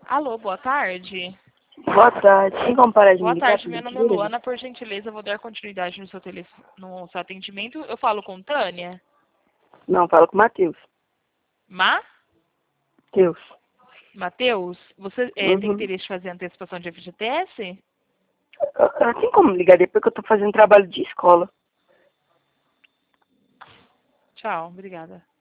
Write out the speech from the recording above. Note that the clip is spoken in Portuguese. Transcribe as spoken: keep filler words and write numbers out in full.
Alô, boa tarde. Boa tarde. Sem comparar de Boa me tarde, ligar, meu por nome é gentileza? Luana. Por gentileza, eu vou dar continuidade no seu, telefone, no seu atendimento. Eu falo com Tânia. Não, fala com o Matheus. Ma? Matheus. Matheus? Você é, tem Uhum. interesse em fazer antecipação de F G T S? Ah, ah, Tem como ligar depois que eu tô fazendo trabalho de escola. Tchau, obrigada.